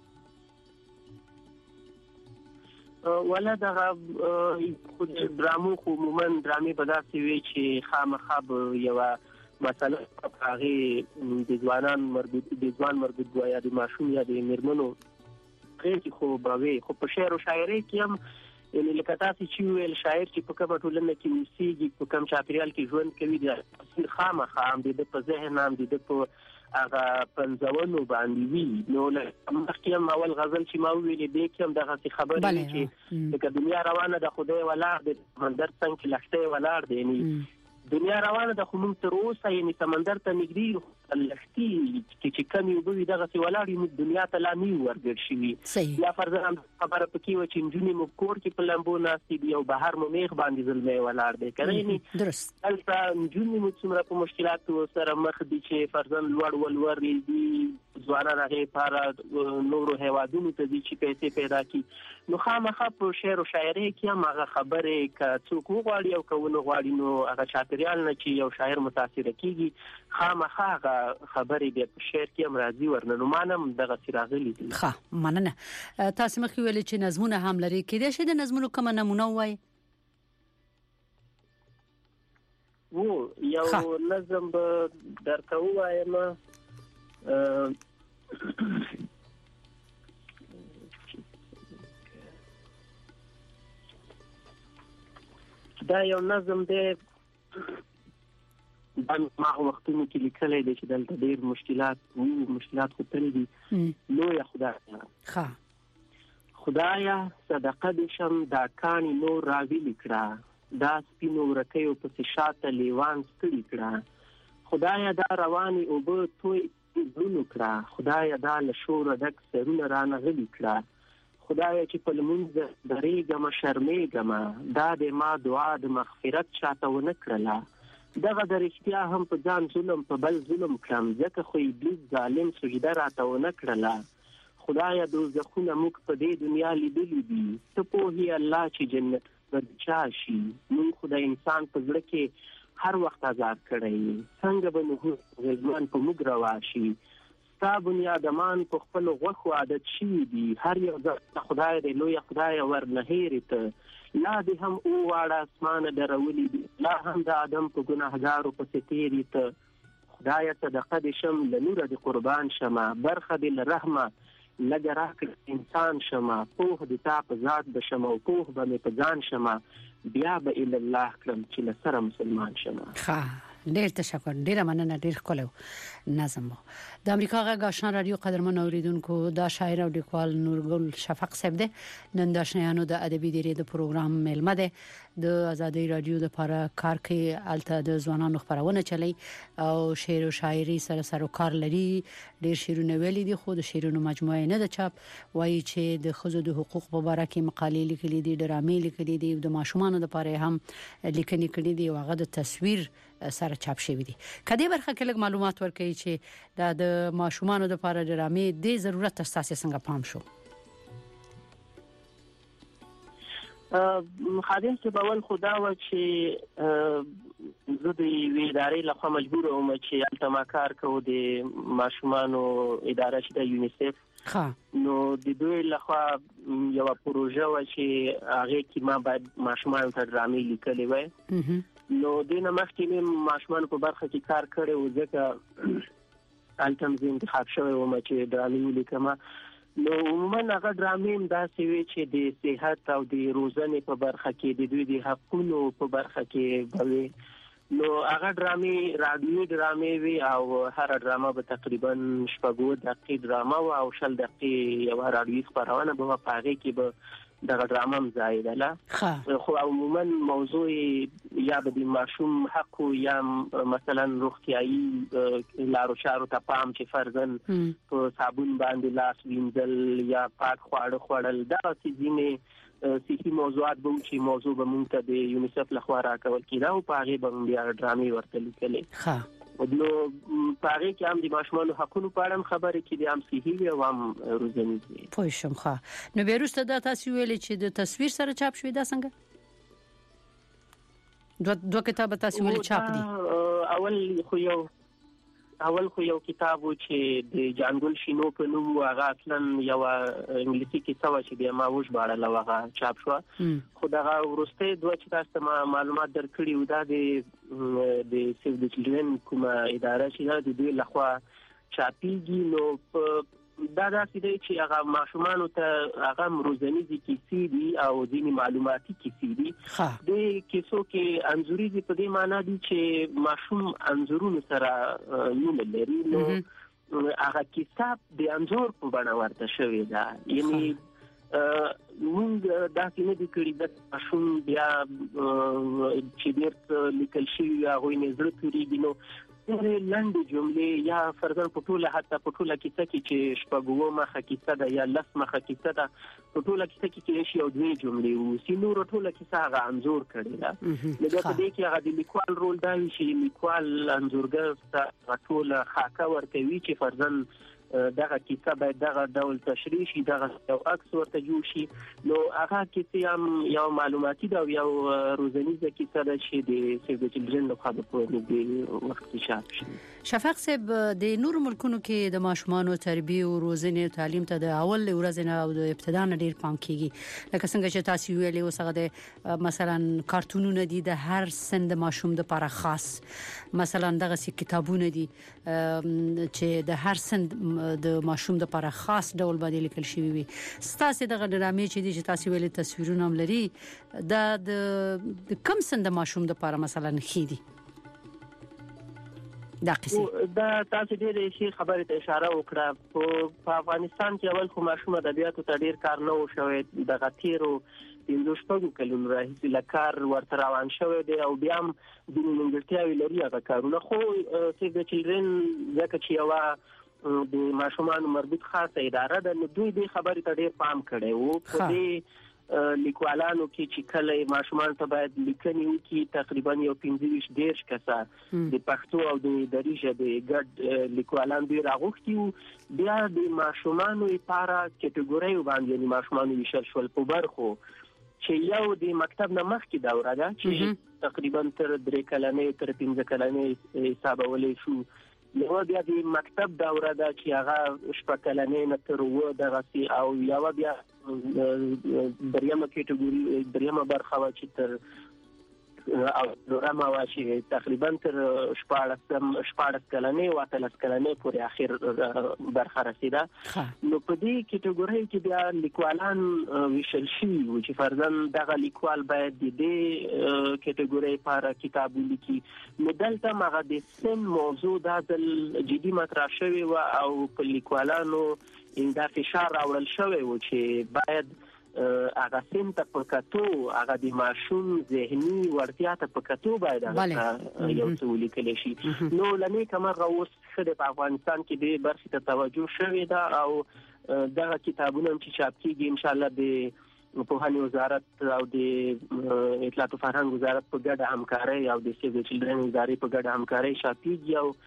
ولا دغه ډرامو خو عموما ډرامې په داسې وی چې خامخا یو مثلا هغه د ځوانان مربوط د ځوان مربوط یا د ماشوم یا د میرمنو کې خو باوي خو په شعر او شاعري کې هم یعنی لکه تاسو چې ویل شاعر چې په کومه ټولنه کې موسیقي په کوم چاپیریال کې ژوند کوي د خامخا هم د په ذهن هم د په هغه پنځونو باندې وی نو مخکې هم اول غزل چې ما ویلې دې کې هم دغه خبرې چې د دنیا روانه د خدای ولاړ د سمندر څنګه لښته ولاړ دی یعنی دنیا روانه د خو موږ تر اوسه یعنی سمندر ته نږدې لښتي چې کمی وبوي دغه سی ولاړ یو دنیا ته لا نه ورګر شي. یا فرضاً خبره پکې و چې نجونې مو کور کې په لمبو ناستې دي او بهر مو میخ باندې ظلمي ولاړ دی کنه یعنی درست البته نجونې مو څومره په مشکلاتو سره مخ دي چې فرضاً لوړ ولور دي ځوانان هغه لپاره نورو هوادونو ته دي چې پیسې پیدا کړي نو خامخا په شعر او شاعري کې هم هغه خبره ک څوک غواړي او کوونه غواړي نو هغه چاپیریال نه چې یو شاعر متاثر کیږي خامخا خبرې د شعر کې هم راځي ورننه مانم دغه سراغلي دي. ښه مننه. تاسو مخکې ویل چې نظمونه هم لري کېدای شي د نظمونو کومه نمونه وای؟ وو یو نظم درته وایم دا یو نظم دی دا ما وختونو کې لیکلې دي چې دلته ډېر مشکلات وو مشکلات خو تل دي نو یا خدایا ښه خدایا صدقه دې شم دا کانی نور راوي لیکړه دا سپینو ورکیو په شاته لیوان ستړي کړه خدایا دا رواني او به توي زړونو کړه خدایا دا له شور ډک سرونه رانه غلي کړه خدایا چې په لمونځ درېږم شرمېږم دا د ما دعا د مغفرت چاته ونه کړله دغه د رښتیا هم په ځان ظلم په بل ظلم کړم ځکه خو ابلیس ظالم سجده راته ونه کړله خدایا دوزخونه موږ په دې دنیا لیدلي دي ته پوهې الله چې جنت به چا شي موږ خو د انسان په زړه کې هر وخت آزاد کړی څنګه به موږ غلمان په موږ روا شي ستا بنیادمان په خپل غوښو عادت شي دي هر یو ځل خدای دې لوی خدای ورنه هېرې ته لا دې هم او واړه اسمانه درولې دي لا هم د آدم په ګناهګارو پسې تېرې ته خدایه صدقه دې شم له نوره دې قربان شمه برخه دې له رحمه لږه راکړه انسان شمه پوه دې تا په ذات به شمه او پوه به مې په ځان شمه بیا به اله الله کړم چې له سره مسلمان شمه. ښه ډیر تشکر ډیر مننه ډیر ښکلی نظم د امریکا غږ آشنا رادیو قدرمن اوریدونکو دا شاعر او لیکوال نورګل شفق صاحب دی نن د آشنایانو د ادبي دیری د پروګرام ملمه ده د ازادي رادیو د لپاره کار کوي الته د ځوانانو خبرونه چلی او شعر او شاعري سره سره کار لري ډیر شعرونه ویلي دي خو د شعرونو مجموعه نه ده چاپ وایي چې د خزو د حقوق په اړه کې مقالې لیکلي دي ډرامې لیکلي دي د ماشومان لپاره هم لیکنې کړي دي او هغه د تصویر سره چاپ شوی دي کدی برخه کې لږ معلومات ورکړي چې دا د ماشومان لپاره ډرامې د ضرورت اساسي څنګه پام شو خادم چې باول خدا و چې زه د ادارې لخوا مجبور وم چې التما کار کوم د ماشومانو اداره چې د یونیسف ها نو د دوی لخوا یو پروژه و چې هغه کې ما باید ماشومان ته ډرامې لیکلې وای نو دینه مخکې مې ماشومان په برخه کې کار کړی و ځکه التم زه انتخاب شوی وم چې ډرامې ولیکم نو عموما هغه ډرامې داسې وي چې د صحت او د روزنې په برخه کې د دوی د حقوقو په برخه کې به نو هغه ډرامې رادیو ډرامې وی او هر ډرامه به تقریبا شپږ دقیقې ډرامه او شل دقیقې یو رادیو خبرونه به په هغه کې به دغه ډرامه مزایده لا خو عموما موضوع یا به د ماشوم حق یا مثلا روغتيایي لارو چارو ته پام چې فرضاً په صابون باندې لاس وینځل یا پاک خواړه خوړل دا څه صحي موضوعات به چې موضوع به مونږ ته د یونیسف لخوا راکول کیږي او په هغه باندې بیا ډرامې ورته لیکلې ښه نو په هغه کې هم د ماشومانو حقوقو په اړه خبرې کیږي هم صحي او هم روزنی پوه شم ښه نو بیرسته دا تاسو ویلې چې د تصویر سره چاپ شوی دا څنګه دوه دوه کتاب تاسو ویلې چاپ دي اول خو یو اول خو یو کتاب چې د جانګل شینو په نوم هغه اصلا یو انګلیسي کتاب چې د ما وښ باندې لوغه چاپ شو خو دا ورسته دوه چې تاسو معلومات درکړي و دا د د سیو د چلډرن کومه اداره چې د دوی لخوا چاپیږي نو دا داسې دی چې هغه ماشومان ته هغه روزنیزي کیسې دي او ځینې معلوماتي کیسې دي د کیسو کې انځوريزي په دې معنی دي چې ماشوم انځورونو سره مینه لري نو هغه کتاب د انځور په بڼه ورته شوی دا یعنی موږ داسې نه دي کړی د ماشوم بیا چې ډېر لیکل شوی هغه نه زړه توريږي نو لاندې جملې یا فرضاً په ټوله حتی په ټوله کیسه کې چې شپږو مخه کیسه ده یا لس مخه کیسه ده په ټوله کیسه کې کې شی او دوه جملې وو سینور ټوله کیسه هغه انځور کړی دا لکه په دې کې هغه د لیکوال رول دا چې لیکوال انځورګر ته ټوله خاکه ورکوي چې فرضاً دغه کیسه باید دغه ډول تشریح شي دغه یو عکس ورته جوړ شي نو هغه کیسه هم یو معلوماتي دا یو روزنیزه کیسه ده چې د سیو د چلډرن لخوا په دې وخت کې چاپ شي شفاق صاحب د نور ملکونو کې د ماشومانو تربیه او روزنه او تعلیم ته د اول ورځ نه او د ابتدا نه ډیر پام کیږي لکه څنګه چې تاسو ویلي اوسه د مثلا کارتونونه دي د هر سن د ماشوم لپاره خاص مثلا دغه سي کتابونه دي چې د هر سن د ماشوم لپاره خاص ډول باندې لیکل شوی وي ستاسو دغه ډرامې چې دي چې تاسو ویلي تصویرونه هم لري دا د کم سن د ماشوم لپاره مثلا خېدي دا قصه دا تاسو ډېر شي خبره ته اشاره وکړه په افغانستان کې اول خو ماشوم ادبیات ته ډېر کار نه وشوي د غتیرو د شپږو کلونو راهیسې لکار ورته روان شوی دی او بیا هم د نیمګړتیاوي لري هغه کارونه خو چې د چلډرن ځکه چې یو د ماشومان مربوط خاصه اداره ده نو دوی د خبرې ته ډېر پام کړی وو په دې لیکوالانو کې چې کله ماشومان ته باید لیکنې وکړي تقریبا یو پنځه ویشت دیرش کسه د پښتو او د دري ژبې ګډ لیکوالان دی راغوښتي بیا د ماشومانو لپاره کټګوري باندې یعنی ماشومان ویشل شول په برخو چې یو د مکتب نه مخکې دوره ده چې تقریبا تر درې کلنې تر پنځه کلنې حسابولې شو یو بیا د مکتب دوره ده چې هغه شپږ کلنې نه تر و دغه سي او یو بیا دریمه کټګوري دریمه برخه وا چې تر او دغه واشي تقریبا تر شپږ شپږ کلنې او اتلس کلنې پورې اخر برخه رسیده نو په دې کټګوري کې بیا لیکوالان ویشل شي او چې فرضاً دغه لیکوال باید د دې کټګوري لپاره کتاب ولیکي نو دلته هغه د سن موضوع د جدي مطرح شوی و او په لیکوالانو انده فشار راوړل شوی و چې باید هغه سن ته پکاتو هغه د ماشوم ذهني ورتیا ته پکاتو باید یو څه ولیکل شي نو لنی کمر اوس خدای په افغانستان کې د برخې ته توجه شوی دا او دغه کتابونه چې چاپ کیږي ان شاء الله د په هني وزارت او د اطلاعات او فرهنګ وزارت په ګډه همکاري او د سیو د چلډرن ادارې په ګډه همکاري چاپیږي او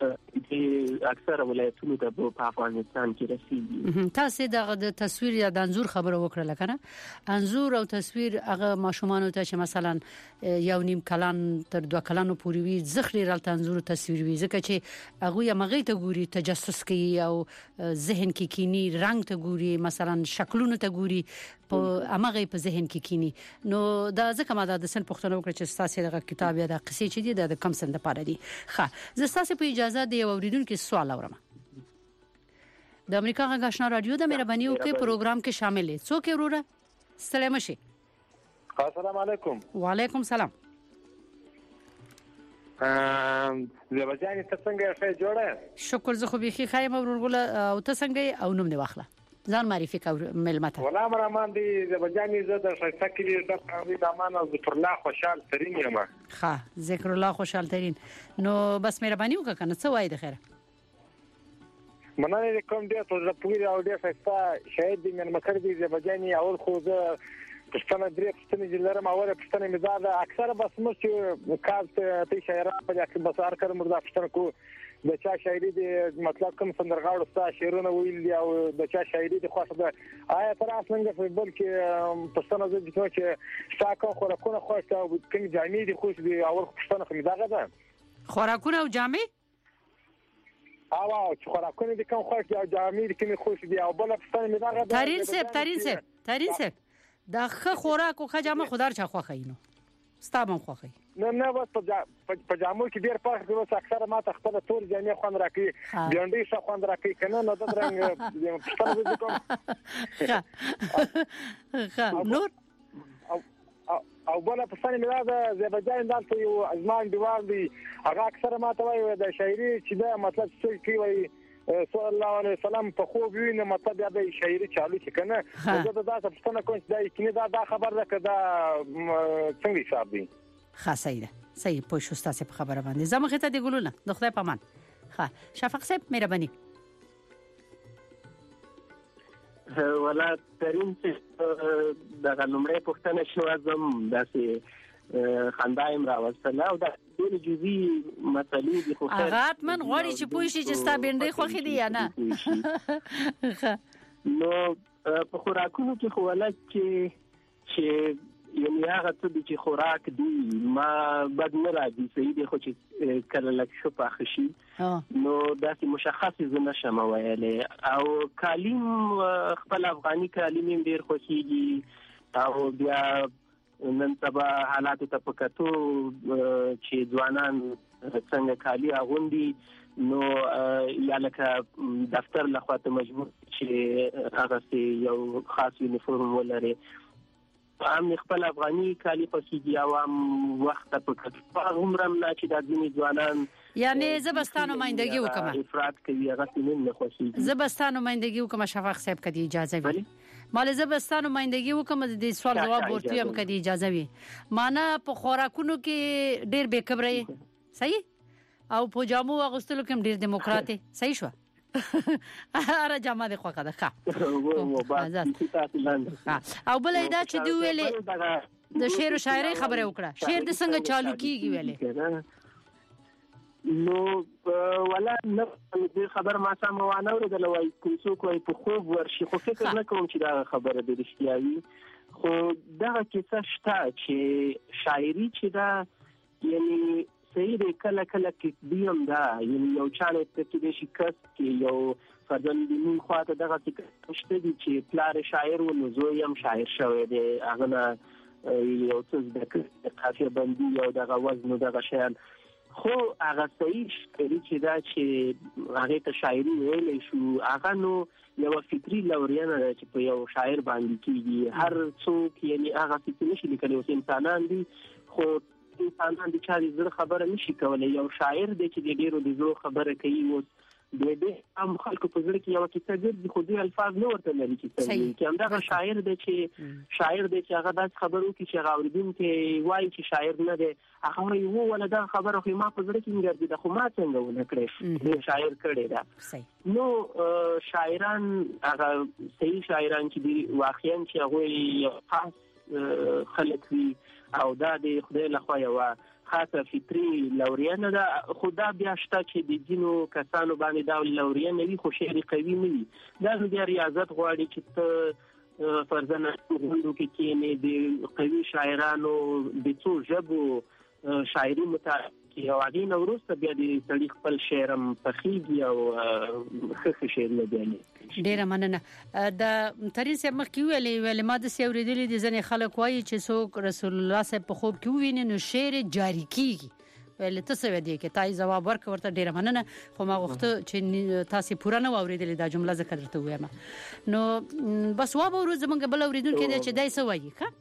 د اکثره ولایتونو ته په افغانستان کې رسیدي تاسو د تصویر یا د انځور خبره وکړه کنه انځور او تصویر هغه ماشومان ته چې مثلا یو نیم کلان تر دوه کلانو پورې وي زخري رال انځور او تصویر وي ځکه چې هغه یې مغې ته ګوري تجسس کوي او ذهن کې کینی رنگ ته ګوري مثلا شکلونه ته ګوري په امغه په ذهن کې کینی نو دا ځکه ما د سن پښتنو وکړه چې تاسو دغه کتاب یا د قصې چې دی د کم سن د پاره دی ښه زه تاسو په اجازه دی اوریدونکو سوال اورم د امریکا غږ آشنا رادیو د مهرباني وکړئ پروګرام کې شامل دي څوک وروره سلام شي السلام علیکم وعلیکم سلام زبجاني ته څنګه ښه جوړه؟ شکر زه خو بيخي خایم ورغله او ته څنګه او نوم دی واخله ځان معرفي کا ملمته. ولا مرمان دي زبجاني زه د شایسته کې د قاضي دامن او ذکر الله خوشحال ترين یم. ها ذکر الله خوشحال ترين. نو بس مهرباني وکړه کنه څه وای د خیره. مننه کوم دې ته د پوری او دې شایسته شاید دې من مکر دي زبجاني اول خو زه پښتنه درې پښتنه جلره ماوره پښتنه مزاده اکثر بس مو چې کاز ته شاعران په دې بسار کړم مردا پښتنه کو د چا شاعري د مطلب کوم سندرغاړو ستا شعرونه ویل دي او د چا شاعري د خوښه ده آیا تر اصلنګ په بل کې پښتنه زه د چې ساکو خوراکونه خوښه او کوم جامې دي خوښ دي اول پښتنه خو دغه ده خوراکونه او جامې او چې خوراکونه دي کوم خوښ دي او جامې دي کوم خوښ دي او بل پښتنه دغه ده. ترين سپ ترين سپ ترين سپ دا خه خوراک او خجامه خدار چا خوخه اینو ستابم خوخه نه نه بس په جامو کې ډیر پاک دی وس اکثر ما ته خپل ټول جامې خوان راکړي ګنډي څه خوان راکړي کنه نو د رنګ پښتنه دې کوم ها نور او او بل پښتنه میراده زبجان دالته یو ازمان دیوال دی هغه اکثر ما ته وایي د شاعري چې دا مطلب څه کوي صلی الله علیه وسلم په خوب ویني مطلب د شاعري چالو کې کنه زه دا تاسو پښتنه کوم چې دا کینه دا دا خبر ده کدا څنګه حساب دی. ښه صحیح ده صحیح پوه شو تاسو په خبره باندې زما خته دی ګلونه د خدای پامان. ښه شفق صاحب مهرباني. ولا ترين د غنمړې پښتنه شو ازم داسې خندایم راوستله او د ډېر جزئی مسلې د خو خیر هغه من غوړي چې پوه شي چې ستا بنډي خوخي دی یا نه. نو په خوراکونو کې خو ولک چې چې یعنی هغه څه چې خوراک دی ما بد نه راځي صحیح دی خو چې کله لک شو پاخه شي نو داسې مشخص زنه شم ویلې او کالیم خپل افغاني کالیم ډیر خوښيږي او بیا نن سبا حالات ته پکاتو چې ځوانان څنګه کالی اغوندي نو یا لکه دفتر لخوا ته مجبور چې هغه یو خاص یونیفورم ولري هم خپل افغاني کالی خوښيږي او هم وخت په کټه عمرم نه چې د ځینې ځوانان یعنی زبستانو مایندګي وکم افراد کوي هغه سیمه نه خوښيږي زبستانو مایندګي وکم شفاق صاحب کدي اجازه وي مال زبستانو مایندګي وکم د سوال جواب ورته هم کدي اجازه وي معنا په خوراکونو کې ډېر بے خبره صحیح او په جامو اغوستلو کې ډېر دیموکراتي صحیح شو اره جامه د خوخه ده او بل دا چې دی ویلې د شعر او شاعري خبره وکړه شعر د څنګه چالو کیږي ویلې نو ولا نه خبر ما سم وانه ورته وای کوم څوک وای په خوب ورشي خو فکر نه کوم چې دا خبره د رښتیاوي خو دا کیسه شته چې شاعري چې دا یعنی صحیح دی کله کله کې دیم دا یعنی یو چاله ته کې شي کس کې یو فرضاً د مين خواته دغه څه شته دي چې پلار شاعر و نو زوی هم شاعر شوی دی هغه یو څه د قافیه بندي او دغه وزن دغه شیان خو هغه صحیح شعري چې دا چې هغه ته شاعري ویلې شو هغه نو یو فکری لوريانه چې په یو شاعر باندې کیږي هر څوک یعنی هغه فکر نشي لیکلی او انسانان دي خو انسانان د چا د زړه خبره نشي کولای یو شاعر دی چې ډیرو د زړه خبره کوي او د دې هم خلکو په زړه کې یو کیسه ګرځي خو دې الفاظ نه ورته لري چې هم دا شاعر دی چې شاعر دی چې هغه د خبرو کې چې غوړدون کې وایي چې شاعر نه دی هغه یو ولا دا خبره خو ما په زړه کې ګرځي د خو ما څنګه ونه کړې شاعر کړي دا نو شاعران هغه صحیح شاعران چې دی واقعا چې هغه یو خاص خلک وي او دا د خدای له خوا یو خاصه فطري لوريانه ده خدا بیا شته چې د جنو کسانو باندې دا لوريانه وي خو شعر قوي نه وي دا د ریاضت غواړي چې ته فرزنه غوندو کې کې د قوي شاعرانو د څو ژبو شاعري متعلق او هغه نو وروسته بیا د سړي خپل شعرم پخېږي او خخ شعر نه دی ډیره مننه د ترين سه مخ کې ویلې ویلې ما د سیوریدلې د ځنې خلک وایي چې څوک رسول الله صاحب په خوب کې ویني نو شعر جاری کیږي ویلې تاسو ودی کې تای جواب ورک ورته ډیره مننه خو ما غوښته چې تاسو پوره نه اوریدلې دا جمله ذکر درته وایم نو بس وابه ورځ موږ بل اوریدل کې چې دای څه وایي ښه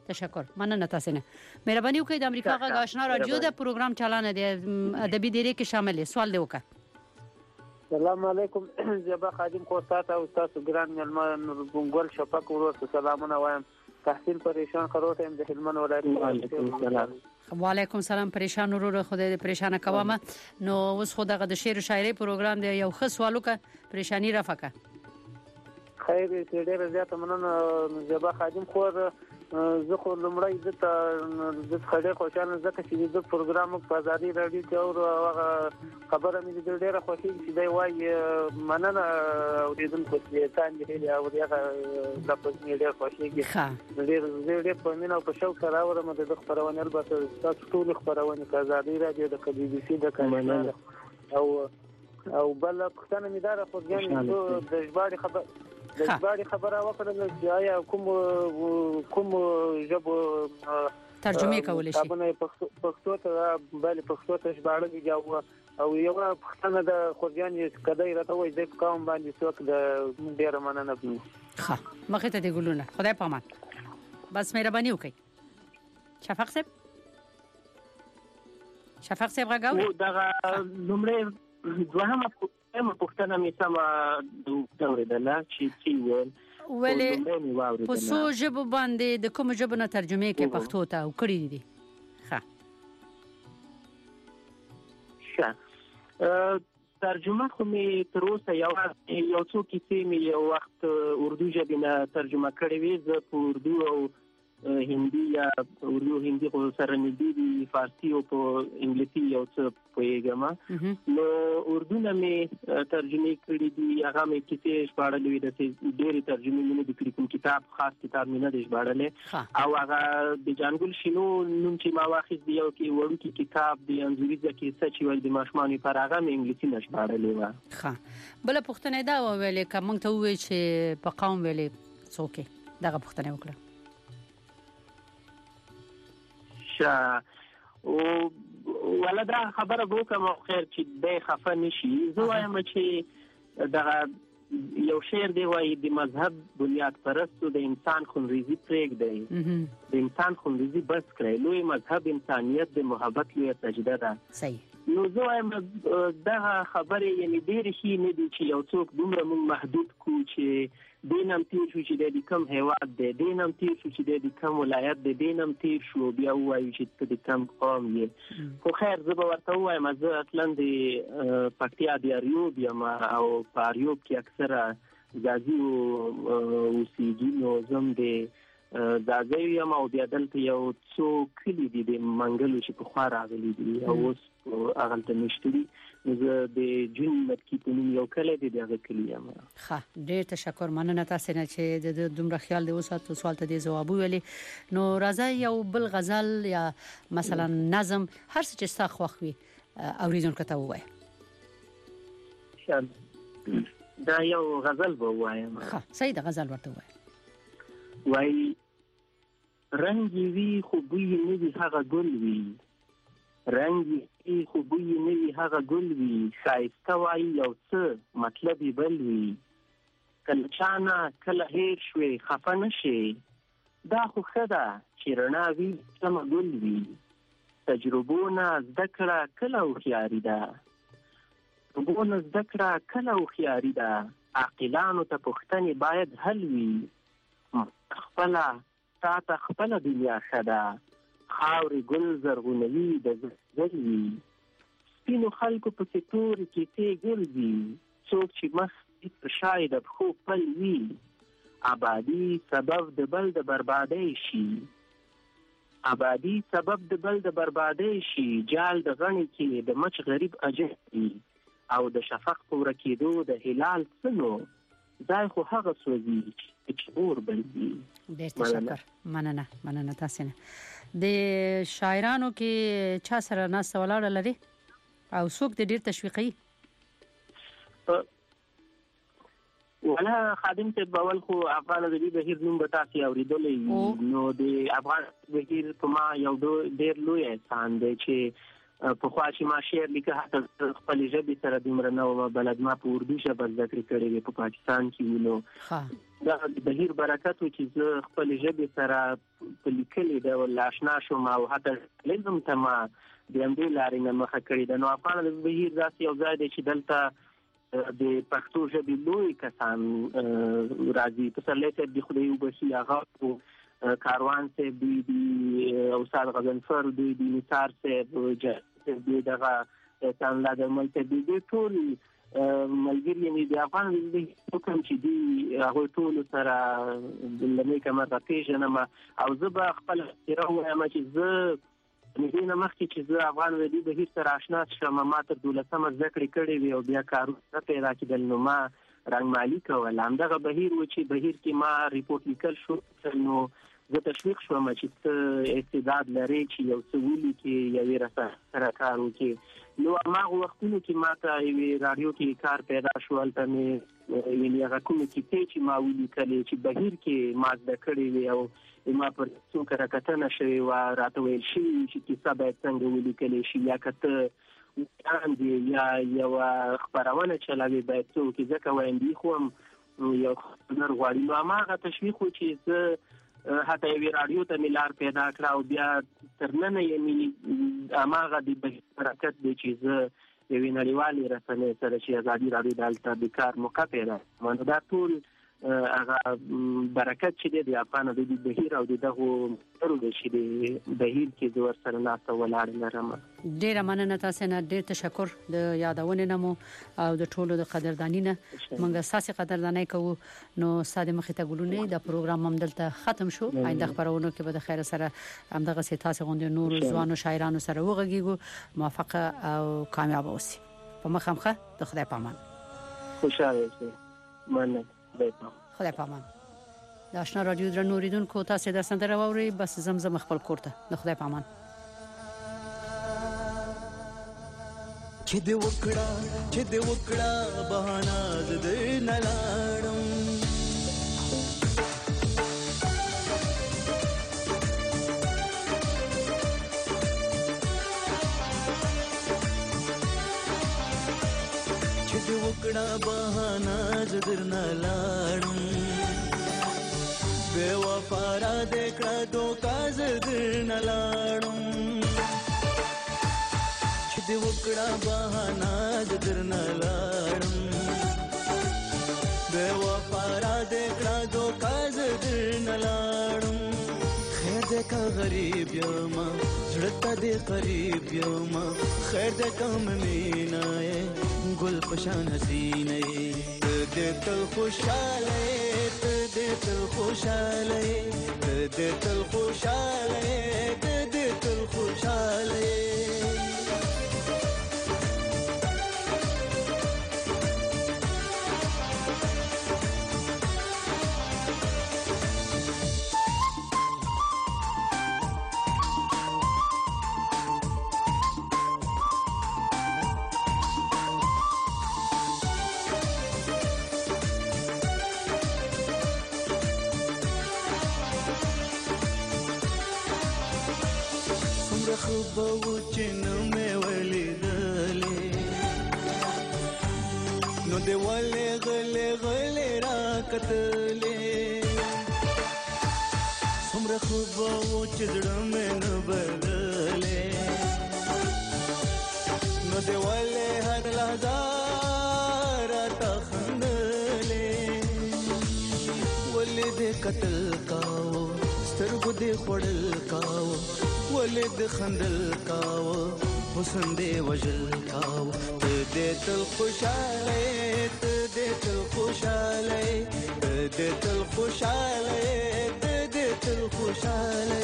تشکر مننه تاسو نه مهرباني وکړئ د امریکا غږ آشنا رادیو د پروګرام چلانه دی ادبي ډیری کې شامل دي سوال دی وکړه السلام علیکم زبا خادم خو تاسو او تاسو ګران ملمان ګونګل شفق ورته سلامونه وایم تحصیل پریشان خروته هم د هلمند ولایت وعلیکم السلام پریشان ورور خدای دې پریشان کوم نو اوس خو دغه د شعر و شاعري پروګرام دی یو ښه سوال وکړه پریشانی رافقه خیر دې ډېر زیات مننه زبا خادم خو زه خو لمړی د د خړې خوشاله زکه چې د پروګرام په ازادي رادیو کې او خبره مې د ډېره خوشي چې دی وای مننه اوریدونکو چې تاسو دې او هغه د پښتني ډېر خوشي کې ډېر ډېر په مینه او په شوق سره اورم د خبرونه البته تاسو ټول خبرونه په ازادي رادیو د بي بي سي د کمنه او او بل پښتنه مې دار خو ځان د ژباړي خبر د ژباړي خبره وکړل چې آیا کوم کوم ژبه ترجمه کول شي په پښتو ته بل پښتو ته ژباړل او یو پښتنه د خورجان کدی راته وای د قوم باندې څوک د ډیر مننه کوي ښه مخه ته دی ګلونه خدای پامان بس مهرباني وکړئ شفق صاحب شفق صاحب راغاو دا نمبر دوهمه هم پښتنه مې سم دوریدله چې چې ویل ولې په څو ژبو باندې د کوم ژبو نه ترجمه کې پښتو ته وکړي دي ښه ښه ترجمه خو مې تر اوسه یو یو څو کیسې مې یو وخت اردو ژبې نه ترجمه کړې وې زه په اردو او هندي یا اردو هندي خو سره نږدې دي فارسي او په انګلیسي یو څه پوهېږم نو اردو نه مې ترجمه کړې دي هغه مې کیسې ژباړلې وې د ډېرې ترجمې مې نه دي کړې کوم کتاب خاص کتاب مې نه دی ژباړلی او هغه د جانګل شینو نوم چې ما واخیست دی یو کې وړوکی کتاب دی انځوریزه کیسه چې ویل د ماشومانو پر هغه مې انګلیسي نه ژباړلې وه ښه بله پوښتنه دا وویلې که موږ ته ووایي چې په قوم ویلې څوک یې دغه پوښتنه وکړه او ولدا خبره وکم خیر چې د خفه نشي زه وایم چې دغه یو شعر دی وایي د مذهب بنیاد پرستو د انسان خونریزي پرېږدي د انسان خونریزي بس کړئ لوی مذهب انسانیت د محبت لوی سجده ده صحیح نو زه وایم دغه خبرې یعنی ډېرې ښې نه دي چې یو څوک دومره موږ محدود کړو چې دین هم تیر شو چې د کم هیواد دی دین هم تیر شو چې د کم ولایت دی دین هم تیر شو بیا وایو چې ته د کم قوم یې خو خیر زه به ورته ووایم زه اصلا د پکتیا د اریوب یم او په اریوب کې اکثره ځاځي اوسېږي نو زه هم د ځاځی یم او بیا دلته یو څو کلي دي د منګلو چې پخوا راغلي دي او اوس هغلته نشته دي زه د جون متکي په نوم یو کلی دی دغه کلي یم ښه ډېر تشکر مننه تاسو نه چې د دومره خیال دی وساتو سوال ته دی ځواب ویلې نو راځي یو بل غزل یا مثلا نظم هر څه چې ستا خوښ وي اوریدونکو ته ووایه دا یو غزل به ووایم ښه صحیح ده غزل ورته ووایه وایي رنګ وي خو بوی نه وي هغه ګل وي رنګ وي خو بوی نه وي هغه ګل وي ښایسته وایي یو څه مطلب یې بل وي کله چا نه کله هېر شوې خفه نه شې دا خو ښه ده چې رڼا وي سمه ګل وي تجربو نه زده کړه کله هوښیاري ده تجربو نه زده کړه کله هوښیاري ده عاقلانو ته پوښتنې باید حل وي خپله تا ته خپله دنیا ښه ده خاورې ګل زرغونوي د زړه وي سپینو خلکو پسې تورې کیسې ګرځي څوک چې مخ پر شای د پښو پل وي آبادي سبب د بل د بربادۍ شي آبادي سبب د بل د بربادۍ شي جال د غڼې کې د مچ غریب اجر وي او د شفق په ورکېدو د هلال څنو ځای خو هغه سوځي چې اور بل وي ډېر تشکر مننه مننه تاسو نه د شاعرانو کې چا سره ناس ولاړ لري او څوک د ډېر تشویقي ولا خادم ته بول خو افغان ادبي بهیر نوم به تاسو اوریدلې نو د افغان بهیر په ما یو ډېر لوی احسان دی چې په خوا چې ما شعر لیکه حتی خپل ژبې سره دومره نه وم بلد، ما په اردو ژبه زده کړې کړې وې په پاکستان کې وینو دا د بهیر برکت و چې زه خپل ژبې سره په لیکلې ډول آشنا شوم او حتی لازم ته ما د همدې لارې نه مخه کړې ده. نو افغان د بهیر داسې یو ځای دی چې دلته د پښتو ژبې لوی کسان راځي. پسرلی صاحب د خدای وبخي هغه کاروان صاحب دوی دی، استاد غضنفر دوی دی، نثار صاحب دوی دغه تانلا د ملت دوی ټول ملګری یې د افغان د حکم چې دی هغه ټول سره د لمې کمر پیژنم او زه به خپل احترام وایم چې زه مې نه مخکې چې زه افغان د دې بهیر سره آشنا شوم. ما تر دولسمه زده کړې کړې وې او بیا کارونه پیدا کېدل نو ما رنګمالي کوله. همدغه بهیر و چې بهیر کې ما ریپورټ لیکل شو نو زه تشویق شوم چې ته استعداد لرې چې یو څه ولیکې یوې رسنۍ سره کار وکړې. نو هماغه وختونو کې ما ته یوې راډیو کې کار پیدا شو. هلته مې یعنې هغه کومې کیسې چې ما ولیکلې چې بهیر کې ما زده کړې وې او ما پر څو کره کتنه شوې وه، راته ویل شوي چې کیسه باید څنګه ولیکلی شي یا که ته وړاندې یا یوه خپرونه چلوي باید څه وکړي. ځکه ویندي خو هم یو هنر غواړي. نو هماغه تشویق و چې زه حتی یوې راډیو ته مې لار پیدا کړه او بیا تر ننه یې هماغه د بهیر برکت دی چې زه یوې نړیوالې رسنۍ سره چې ازادي راډیو د هلته د کار موقع پیدا کړم. نو دا ټول هغه برکت چې دی د افغان د بهیر او دغه ترو دی چې د بهیر کې د ورسره ناسته ولاړ لرم. ډیره مننه تاسو نه، ډیر تشکر د یادونه نمو او د ټولو د قدردانی نه. موږ ساسي قدردانی کوو. نو ساده مخې ته ګلونه د پروګرام هم دلته ختم شو. آینده خبرونه کې به د خیر سره همدغه سي تاسو غونډې نور ځوانو شاعرانو سره وغږیږو. موفق او کامیاب اوسئ. په مخامخه د خدای پامان. خوشاله اوسئ. مننه. خدای پامان. د آشنا رادیو درنو اوریدونکو تاسو د سندره ووري بس زمزم خپل کوړه. د خدای پامان. چې دې وکړه چې دې وکړه بهانا زده نلاړم چې دې وکړه بهانا زده نلاړم بے وفا را دکړه دوکا زده نلاړم دې وکړه بهانا د درنه لاړم بے وفا را دې کړه دوکا زه درنه لاړم خیر دې کا غریب یم زړه ته دې قریب یم خیر دې کم مینا یې ګل پشان حسینه یې دې تل خوشاله یې دې تل خوشاله یې دې تل خوشاله یې دې تل خوشاله یې سمره خوب و چې زړه مې نه بدلې نو دی ولې هر لحظه راته خندلې ولې دې قتل کاوه سترګو دې خوړل کاوه ولې دې خندل کاوه حسن دې وژل کاوه دې تل خوشاله دې تل خوشاله دې تل خوشاله دې تل خوشاله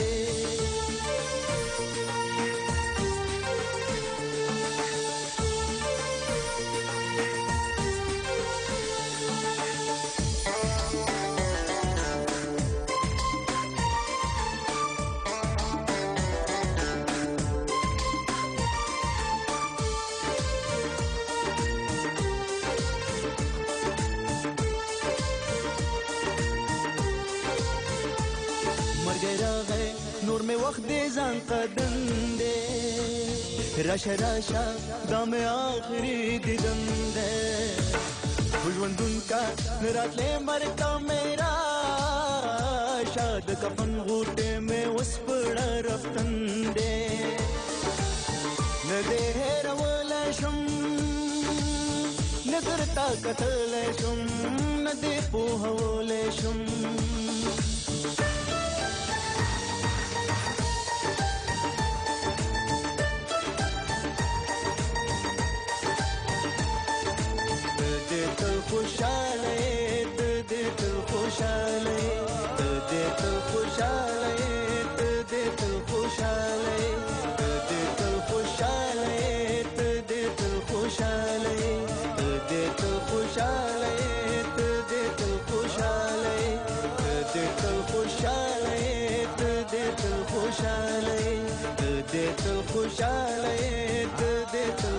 نور می وخت دې ځان قدم دې راشه راشه دا مې آخري دیدن دې ژوندون کا راتلې مرتا میرا شاد کفن غوټه مې وسپړه رفتن دې نه دې هرول شم نظر تا کتل شم نه دې په هول شم